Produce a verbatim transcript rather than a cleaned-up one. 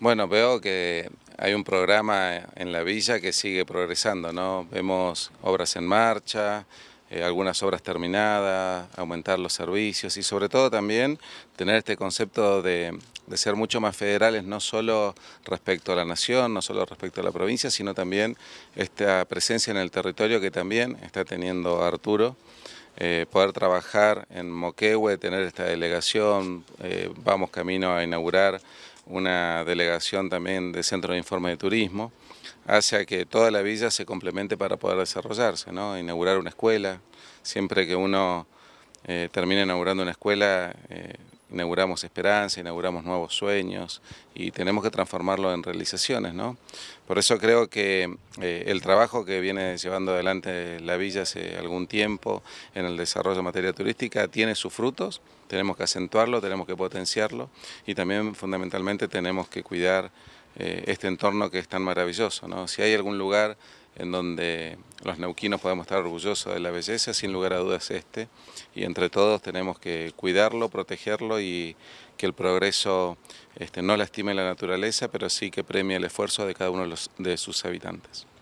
Bueno, veo que hay un programa en la villa que sigue progresando, ¿no? Vemos obras en marcha, eh, algunas obras terminadas, aumentar los servicios y sobre todo también tener este concepto de, de ser mucho más federales, no solo respecto a la nación, no solo respecto a la provincia, sino también esta presencia en el territorio que también está teniendo Arturo. Eh, poder trabajar en Moquehue, tener esta delegación, eh, vamos camino a inaugurar una delegación también de Centro de Informe de Turismo, hace que toda la villa se complemente para poder desarrollarse, ¿no? Inaugurar una escuela, siempre que uno eh, termina inaugurando una escuela, eh, inauguramos esperanza, inauguramos nuevos sueños y tenemos que transformarlo en realizaciones, ¿no? Por eso creo que eh, el trabajo que viene llevando adelante la villa hace algún tiempo en el desarrollo de materia turística tiene sus frutos, tenemos que acentuarlo, tenemos que potenciarlo y también fundamentalmente tenemos que cuidar eh, este entorno que es tan maravilloso, ¿no? Si hay algún lugar en donde los neuquinos podemos estar orgullosos de la belleza, sin lugar a dudas este, y entre todos tenemos que cuidarlo, protegerlo y que el progreso este, no lastime la naturaleza, pero sí que premie el esfuerzo de cada uno de, los, de sus habitantes.